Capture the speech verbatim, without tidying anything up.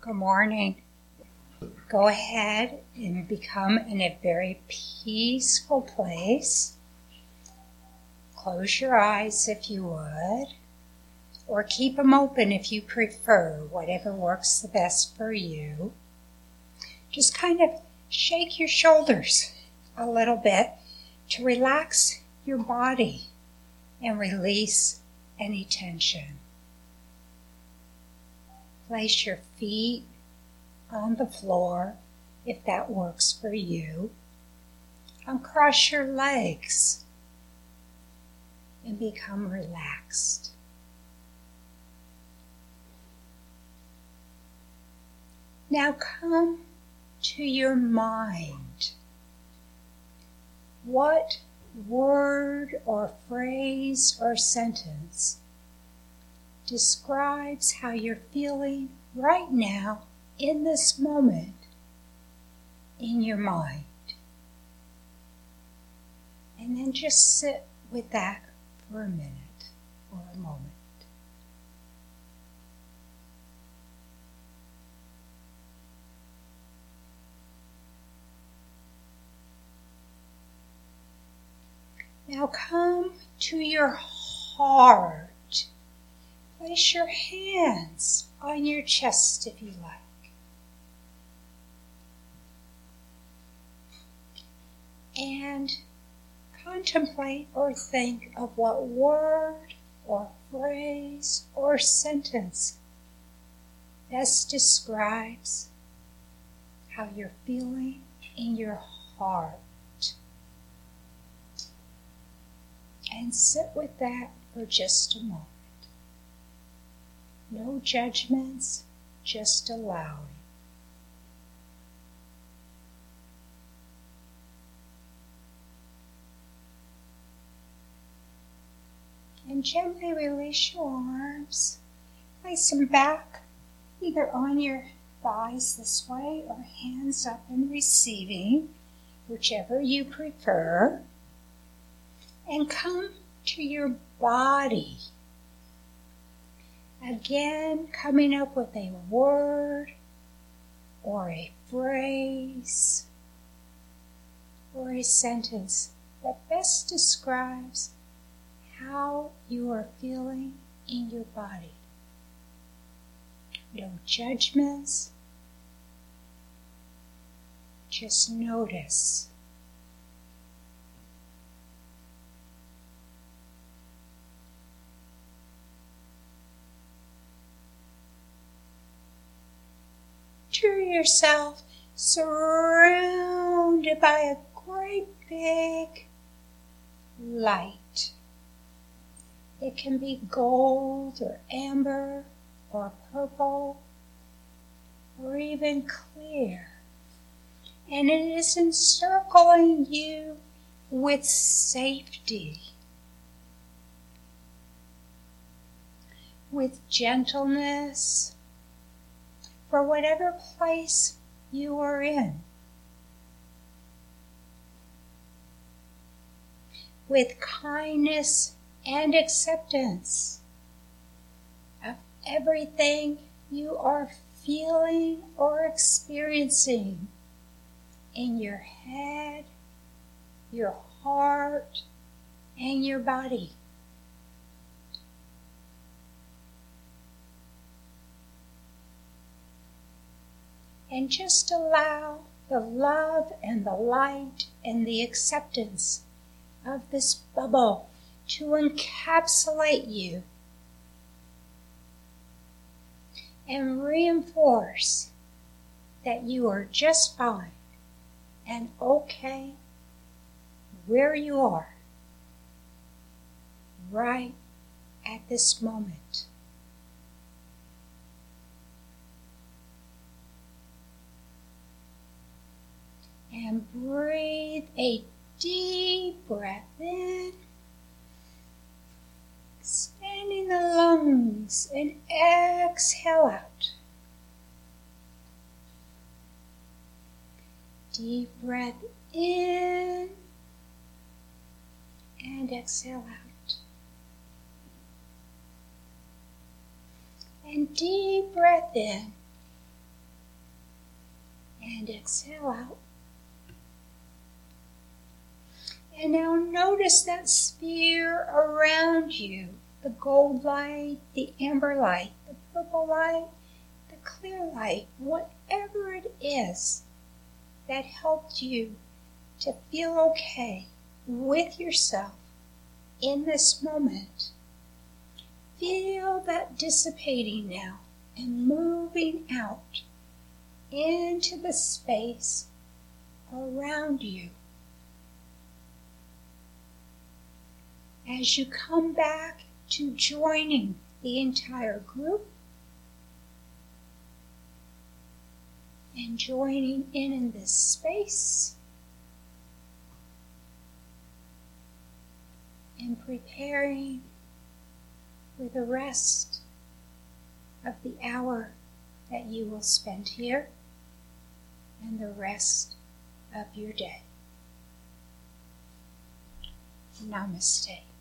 Good morning. Go ahead and become in a very peaceful place. Close your eyes if you would, or keep them open if you prefer, whatever works the best for you. Just kind of shake your shoulders a little bit to relax your body and release any tension. Place your feet on the floor if that works for you. Uncross your legs and become relaxed. Now come to your mind. What word or phrase or sentence describes how you're feeling right now in this moment in your mind? And then just sit with that for a minute or a moment. Now come to your heart. Place your hands on your chest if you like. And contemplate or think of what word or phrase or sentence best describes how you're feeling in your heart. And sit with that for just a moment. No judgments, just allowing. And gently release your arms. Place them back, either on your thighs this way or hands up and receiving, whichever you prefer. And come to your body. Again, coming up with a word or a phrase or a sentence that best describes how you are feeling in your body. No judgments, just notice. Picture yourself surrounded by a great big light. It can be gold or amber or purple or even clear. And it is encircling you with safety, with gentleness, for whatever place you are in, with kindness and acceptance of everything you are feeling or experiencing in your head, your heart, and your body. And just allow the love and the light and the acceptance of this bubble to encapsulate you and reinforce that you are just fine and okay where you are right at this moment. And breathe a deep breath in, expanding the lungs, and exhale out. Deep breath in and exhale out. And deep breath in And exhale out. And now notice that sphere around you, the gold light, the amber light, the purple light, the clear light, whatever it is that helped you to feel okay with yourself in this moment. Feel that dissipating now and moving out into the space around you. As you come back to joining the entire group and joining in in this space and preparing for the rest of the hour that you will spend here and the rest of your day. Namaste.